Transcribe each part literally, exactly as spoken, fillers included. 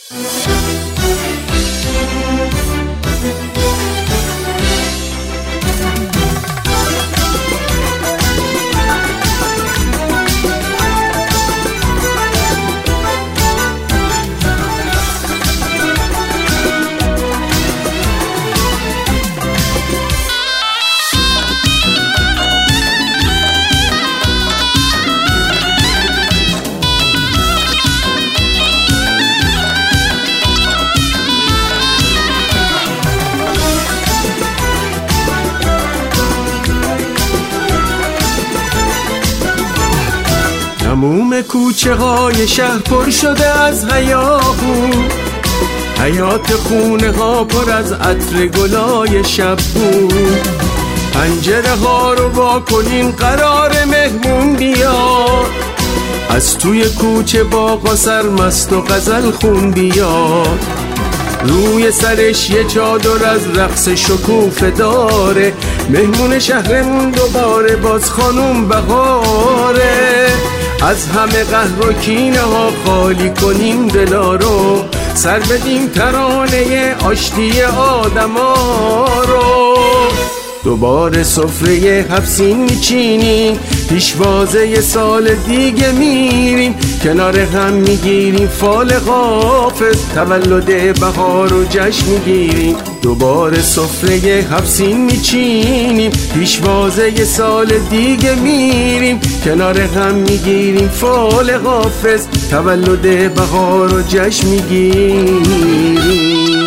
تموم کوچه های شهر پر شده از هیاهو، حیات خونه ها پر از عطر گلای شب بود. پنجره ها رو وا کنین قرار مهمون بیاد، از توی کوچه باغا سرمست و غزل خون بیاد. روی سرش یه چادر از رقص شکوفه داره، مهمون شهرمون دوباره باز خانوم بهاره. از همه قهر و کینه ها خالی کنیم دلا رو، سر بدیم ترانه آشتی آدم ها رو. دوباره سفره حفسین میچینیم، پیشوازه یه سال دیگه میریم، کنار هم میگیریم فال حافظ، تولد بهار و جشن میگیریم. دوباره سفره حفسین میچینیم، پیشوازه یه سال دیگه میریم، کنار هم میگیریم فال حافظ، تولد بهار و جشن میگیریم.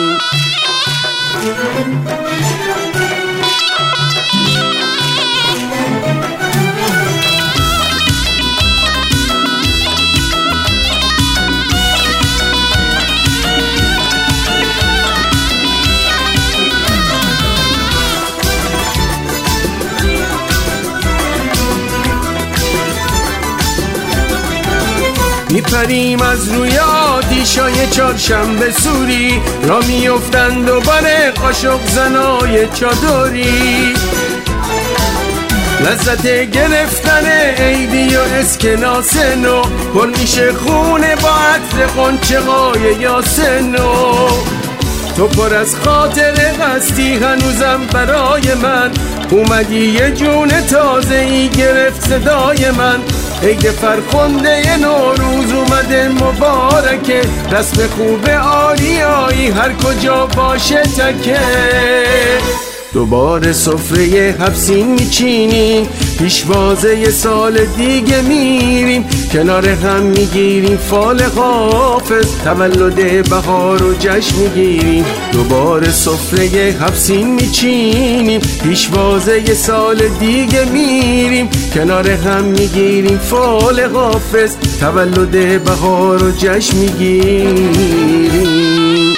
میپریم از روی آتیشای چهارشنبه سوری، را میافتن دوباره قاشق زنای چادری. لذت گرفتن عیدی و اسکناس نو، پر میشه خونه با عطر قنچه‌های یاسنو. تو پر از خاطره هستی هنوزم برای من، اومدی یه جون تازه ای گرفت صدای من. عید فرخنده نوروز اومده مبارکه، رسم خوب آریایی هر کجا باشه تکه. دوباره سفره حفسین میچینیم، پیشوازه یه سال دیگه میریم، کنار هم میگیریم فال حافظ، تولد بهار و جشن میگیریم. دوباره سفره حفسین میچینیم، پیشوازه یه سال دیگه میریم، کنار هم میگیریم فال حافظ، تولد بهار و جشن میگیریم.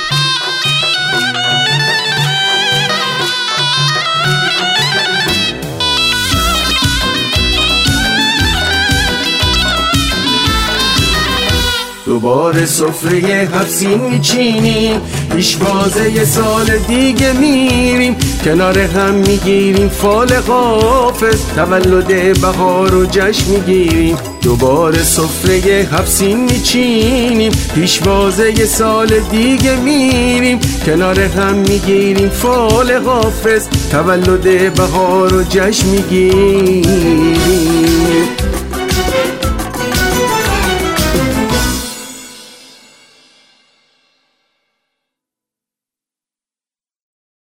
دوباره سفره حفسین میچینیم، پیشوازه یه سال دیگه میریم، کنار هم میگیریم فال حافظ، تولد بهار و جشن میگیریم. دوباره سفره حفسین میچینیم، پیشوازه یه سال دیگه میریم، کنار هم میگیریم فال حافظ، تولد بهار و جشن میگیریم.